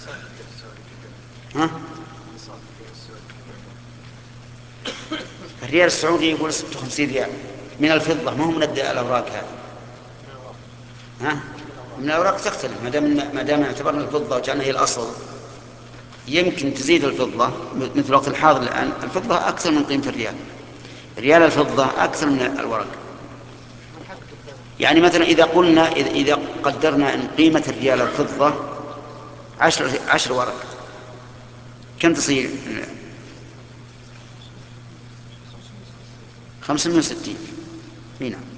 ها؟ الريال السعودي يقول 56 ريال من الفضة، ما هو من الأوراق هذه. ها؟ من الأوراق تختلف، ما دام اعتبرنا الفضة وجعلنا هي الأصل، يمكن تزيد الفضة. مثل وقت الحاضر الآن الفضة أكثر من قيمة الريال، ريال الفضة أكثر من الورق. يعني مثلا إذا قدرنا أن قيمة الريال الفضة 10 ورق، كم تصير؟ 560. هنا